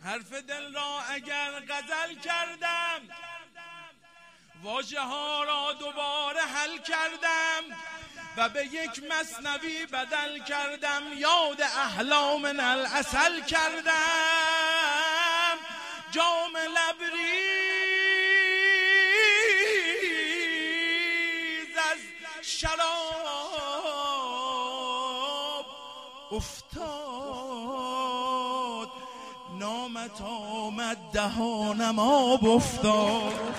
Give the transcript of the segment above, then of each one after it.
حرف دل را اگر غزل کردم، واژه ها را دوباره حل کردم و به یک مثنوی بدل کردم. یاد احلام العسل کردم، جام لبریز از شراب افتاد، نامت آمد دهانم آب افتاد.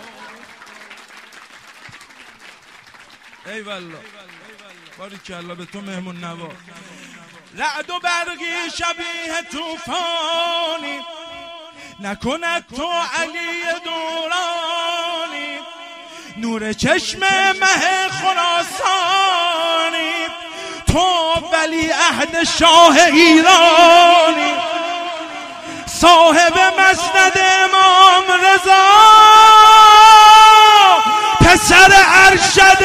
ای والله باریکالله به تو مهمون نواز. رعد و برقی شبیه طوفانی، نکند تو علی دورانی. نور چشم مه خراسانی، تو ولی عهد شاه ایرانی. صاحب مسند امام رضا، پسر ارشد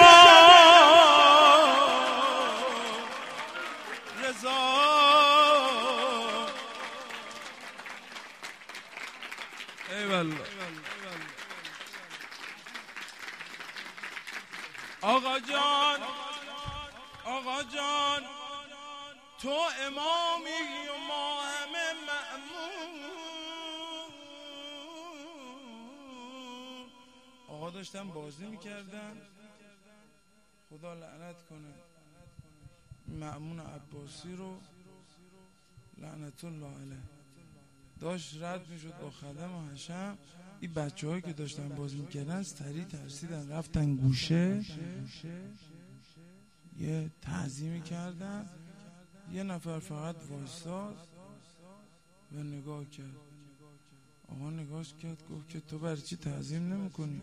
امام رضا. ای والله آقا جان، آقا جان، تو امامی و ما همه مأمون. آقا داشتم بازی میکردن، خدا لعنت کنه مأمون عباسی رو، لعنت الله علیه. داشت رد میشد با خدم و حشم. این بچه هایی که داشتن بازی میکردن سریع ترسیدن رفتن گوشه، یه تعظیمی کردن. یه نفر فقط وایساد و نگاه کرد. آقا نگاهش کرد، گفت که تو برای چی تعظیم نمی کنی؟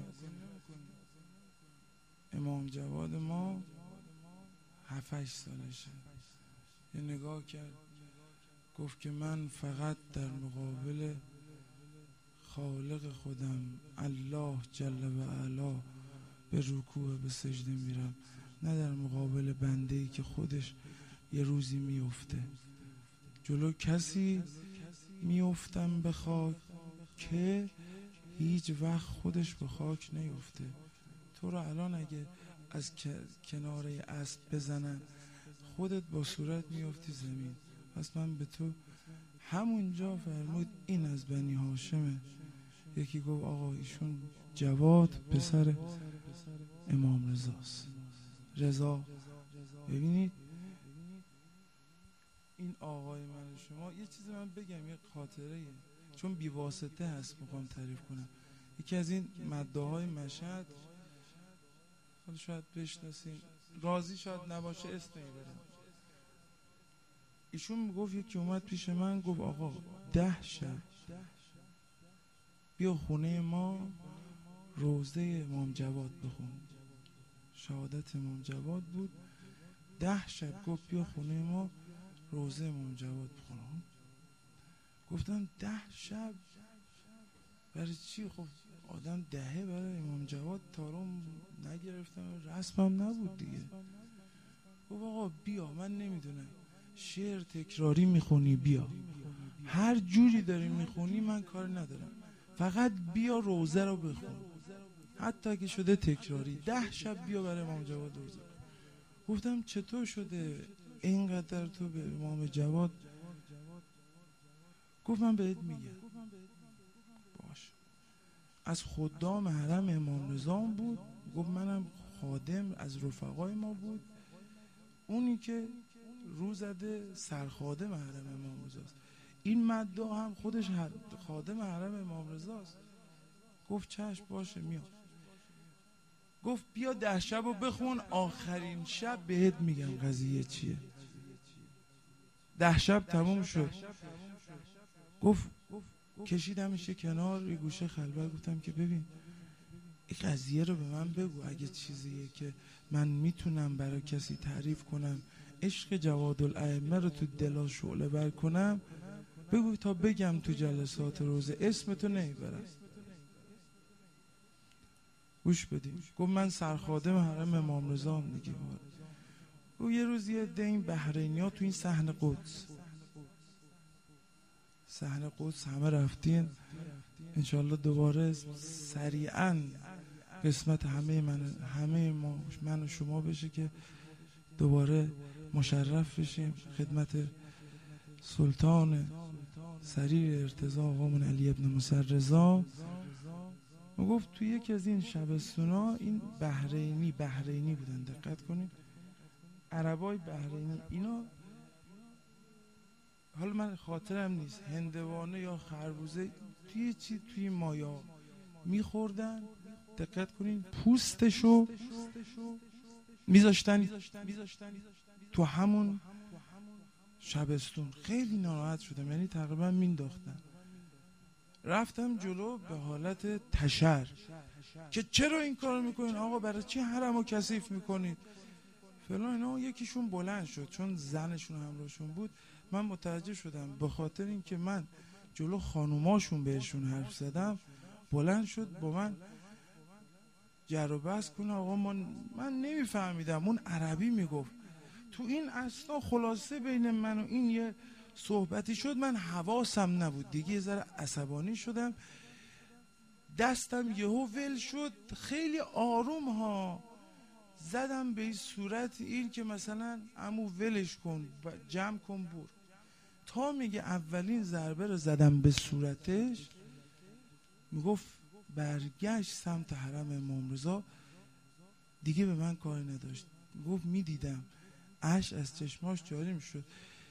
امام جواد ما 7-8 سالشه. یه نگاه کرد، گفت که من فقط در مقابل خالق خودم الله جل و علا به رکوع به سجده میرم، نه در مقابل بنده‌ای که خودش یه روزی میفته. جلو کسی میفتم به خاک که هیچ وقت خودش به خاک نیفته. تو رو الان اگه از کناره اسب بزنن خودت با صورت میفتی زمین. پس من به تو همونجا فرمود این از بنی هاشمه. یکی گفت آقا ایشون جواد پسر امام رضاست. رضا ببینید این آقای من و شما. یه چیزی من بگم، یه خاطره چون بیواسطه هست میخوام تعریف کنم. یکی از این مداهای مشهد، حالا شاید بشناسین، راضی شاید نباشه اسم میبرم. ایشون میگفت یکی اومد پیش من گفت آقا 10 شب بیا خونه ما روضه امام جواد بخون. شهادت امام جواد بود. 10 شب گفت بیا خونه ما روضه امام جواد بخون. گفتم 10 شب برای چی؟ خب آدم 10 برای امام جواد تارم نگرفتم، رسمم نبود دیگه. گفت آقا بیا، من نمیدونم شعر تکراری میخونی بیا، هر جوری داری میخونی من کار ندارم، فقط بیا روضه رو بخون، حتی که شده تکراری. 10 شب بیا برای امام جواد روضه. گفتم چطور شده اینقدر تو به امام جواد؟ گفت من بهت میگم. باش. از خدام حرم امام رضا بود. گفت منم خادم از رفقای ما بود. اونی که رو زده سرخادم حرم امام رضاست. این مدعا هم خودش خادم حرم امام رضاست. گفت چشم باشه میام. گفت بیا 10 شب رو بخون، آخرین شب بهت میگم قضیه چیه. 10 شب تموم شد. گفت کشیدمش کنار یه گوشه خلوت. گفتم که ببین این قضیه رو به من بگو، اگه چیزیه که من میتونم برای کسی تعریف کنم، عشق جواد الائمه رو تو دلا شعله بر کنم، بگو تا بگم تو جلسات روزه، اسمتو نمیبرم. گوش بدیم. گفت من سرخادم حرم امام رضا هم دیگه. گفت یه روز یه دین بحرینی ها تو این صحن قدس صحنه قدس همه رفتین، انشالله دوباره سریعا قسمت همه من و شما بشه که دوباره مشرف بشیم خدمت سلطان سریر ارتضا آقامون علی ابن موسی رضا. گفت توی یکی از این شبستونا، این بحرینی بودن، دقت کنید، عربای بحرینی، اینا حالا من خاطرم نیست هندوانه یا خربوزه توی مایا میخوردن، دقت کنین، پوستشو میذاشتن تو همون شبستون. خیلی ناراحت شدم، یعنی تقریبا مینداختن. رفتم جلو به حالت تشر که چرا این کار میکنین آقا، برای چی حرمو کثیف میکنید فلان اینا. یکیشون بلند شد، چون زنشون همراهشون بود، من متوجه شدم به خاطر اینکه من جلو خانوماشون بهشون حرف زدم، بلند شد با من جر و بحث کنه. آقا من نمیفهمیدم، اون عربی میگفت. تو این اصلا خلاصه بین من و این یه صحبتی شد، من حواسم نبود دیگه، یه ذره عصبانی شدم، دستم یهو ول شد، خیلی آروم ها زدم به این صورت این که مثلا عمو ولش کن، جمع کن بور. تا میگه اولین ضربه رو زدم به صورتش، میگفت برگشت سمت حرم امام رضا، دیگه به من کاری نداشت. میگفت میدیدم اشک از چشماش جاری میشد،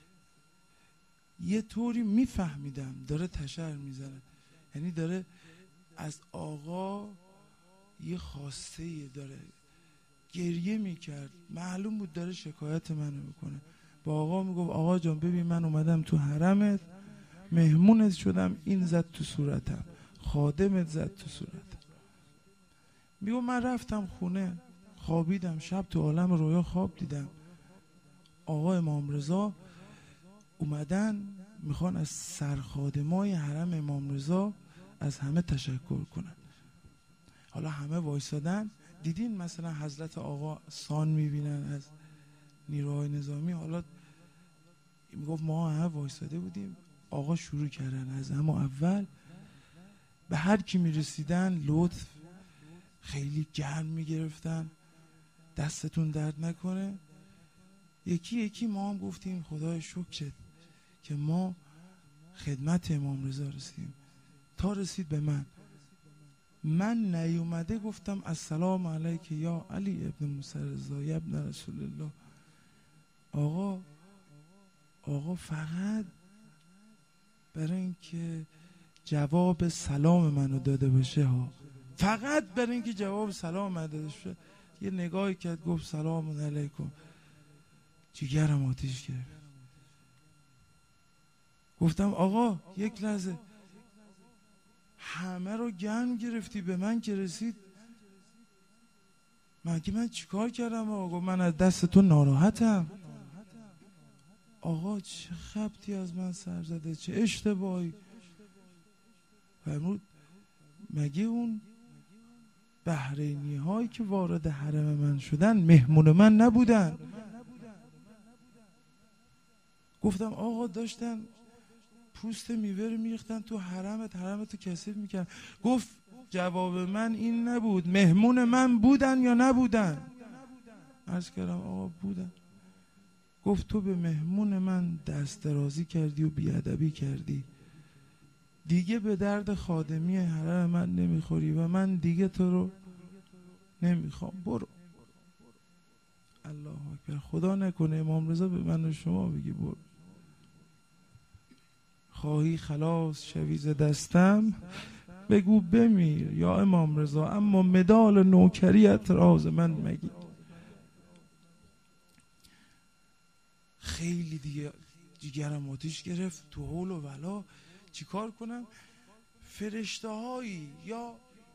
یه طوری میفهمیدم داره تشر میزنه، یعنی داره از آقا یه خواسته داره. گریه میکرد، معلوم بود داره شکایت منو میکنه. با آقا میگفت آقا جان ببین من اومدم تو حرمت، مهمونت شدم، این زد تو صورتم، خادمت زد تو صورتم. میگم من رفتم خونه خوابیدم، شب تو عالم رویا خواب دیدم آقا امام رضا اومدن میخوان از سرخادمای حرم امام رضا از همه تشکر کنن. حالا همه وایسادن، دیدین مثلا حضرت آقا سان میبینن از نیروهای نظامی، حالا میگفت ما همه وایساده بودیم، آقا شروع کردن از اما اول به هر کی میرسیدن لطف خیلی گرم میگرفتن، دستتون درد نکنه. یکی یکی ما هم گفتیم خدای شکرت که ما خدمت امام رضا رسیدیم. تا رسید به من نیومده گفتم السلام علیک یا علی ابن موسی رضا یا ابن رسول الله. آقا فقط برای اینکه جواب سلام منو داده باشه ها، فقط برای اینکه جواب سلام منو داده باشه، یه نگاهی کرد گفت سلام علیکم، جیگرم آتیش گرفت. گفتم آقا یک لحظه، همه رو گرم گرفتی، به من که رسید مگه من چیکار کردم؟ آقا من از دست تو ناراحتم. آقا چه خبطی از من سر زده، چه اشتباهی فرمود؟ مگه اون بحرینی هایی که وارد حرم من شدن مهمون من نبودن؟ گفتم آقا داشتن پوست میوه رو میریختن تو حرمتو کثیف میکردن. گفت جواب من این نبود، مهمون من بودن یا نبودن؟ عرض کردم آقا بودن. گفت تو به مهمون من دست درازی کردی و بیادبی کردی، دیگه به درد خادمی حرم من نمیخوری و من دیگه تو رو نمیخوام، برو. الله اکبر. خدا نکنه امام رضا به من و شما بگی برو. خواهی خلاص شوی ز دستم، بگو بمیر یا امام رضا، اما مدال نوکریت راز من مگی. خیلی دیگه جیگرم آتیش گرفت، تو حول و ولا چیکار کنم؟ فرشته هایی یا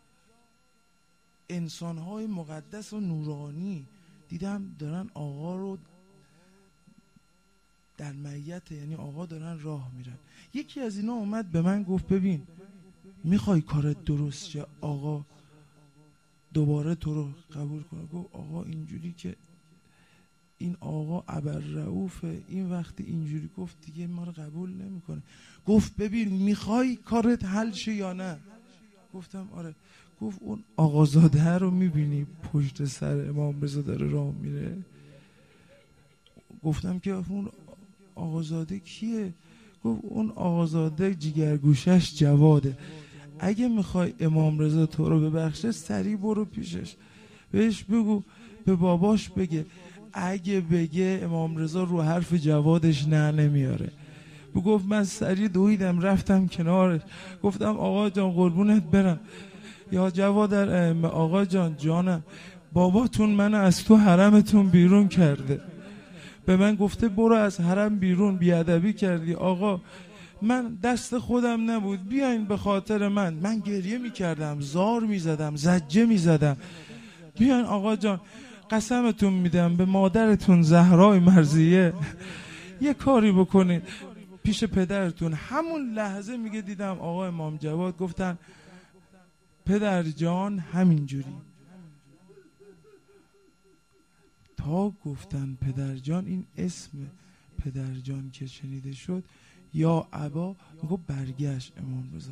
انسان های مقدس و نورانی دیدم دارن آقا رو در معیت، یعنی آقا دارن راه میرن. یکی از اینا اومد به من گفت ببین میخوای کارت درست شه آقا دوباره تو رو قبول کنه؟ گفت آقا اینجوری که این آقا ابررؤوفه، این وقتی اینجوری گفت دیگه ما رو قبول نمیکنه. گفت ببین میخوای کارت حل شه یا نه؟ گفتم آره. گفت اون آقازاده رو میبینی پشت سر امام رضا داره راه میره؟ گفتم که اون آقازاده کیه؟ گفت اون آقازاده جیگرگوشش جواده. اگه میخوای امام رضا تو رو ببخشه سریع برو پیشش، بهش بگو به باباش بگه، اگه بگه امام رضا رو حرف جوادش نه نمیاره. گفت من سریع دویدم رفتم کنارش، گفتم آقا جان قربونت برم، یا جواد الائمه، آقا جان جانم، باباتون منو از تو حرمتون بیرون کرده، به من گفته برو از حرم بیرون، بیادبی کردی. آقا من دست خودم نبود، بیاین به خاطر من گریه میکردم، زار میزدم، زجه میزدم، بیاین آقا جان قسمتون میدم به مادرتون زهرای مرضیه یه کاری بکنید پیش پدرتون. همون لحظه میگه دیدم آقا امام جواد گفتن پدر جان همینجوری. تا گفتن پدر جان، این اسم پدر جان که شنیده شد، یا ابا، میگه برگشت امام رضا،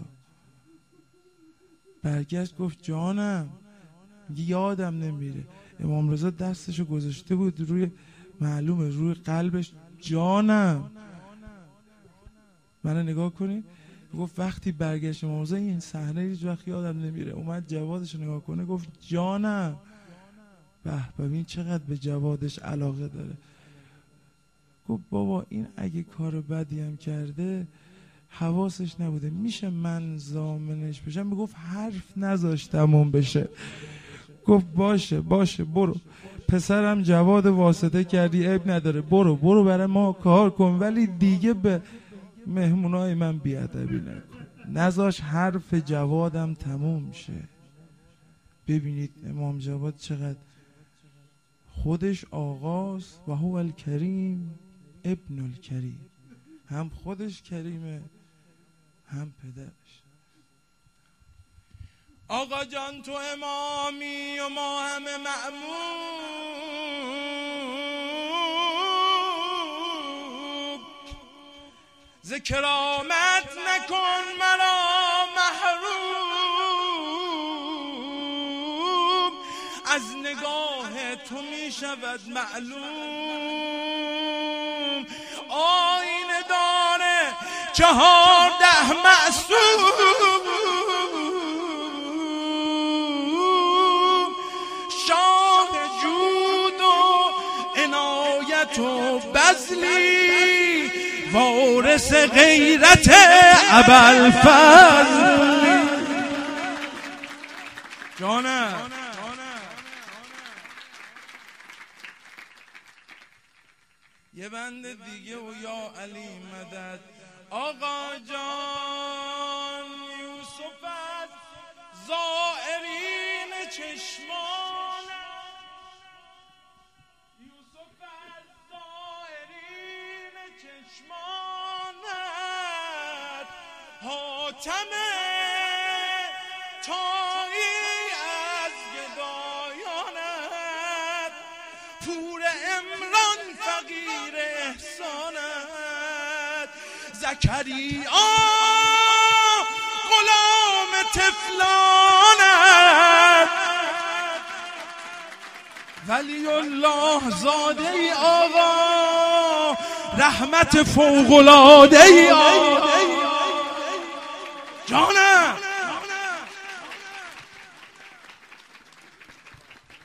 برگشت گفت جانم، میگه یادم نمیره. امام رضا دستشو گذاشته بود روی، معلومه روی قلبش، جانم. منو نگاه کنید. گفت وقتی برگشت امام رضا، این صحنه هیچ وقت یادم نمیره، اومد جوادشو نگاه کنه گفت جانم. ببین چقدر به جوادش علاقه داره. گفت بابا این اگه کار بدی هم کرده حواسش نبوده، میشه من ضامنش بشم؟ میگفت حرف نذاشتم اون بشه. گفت باشه برو، پسرم جواد واسطه کردی عیب نداره، برو برای ما کار کن، ولی دیگه به مهمونای من بیادبی نکن. نذاش حرف جوادم تموم شه. ببینید امام جواد چقدر خودش آغاز و هو الکریم ابن الکریم، هم خودش کریمه هم پدرش. آقا جان تو امامی و ما همه مأموم، ز کرامت نکن مرا محروم، از نگاه تو می شود معلوم، آینه داره 14 معصوم، شاه جود و عنایت و بذلی، وارث غیرت ابوالفضل. جانم یه بند دیگه و یا علی مدد. آقا جان یوسف از زائرین چشمان، یوسف از زائرین چشمانت، حاتم تایی از گدایانت، پور عمران فقیر احسانت، زکریا غلام طفلانت، ولی الله زاده ای آقا، رحمت فوق‌العاده ای آقا. جانم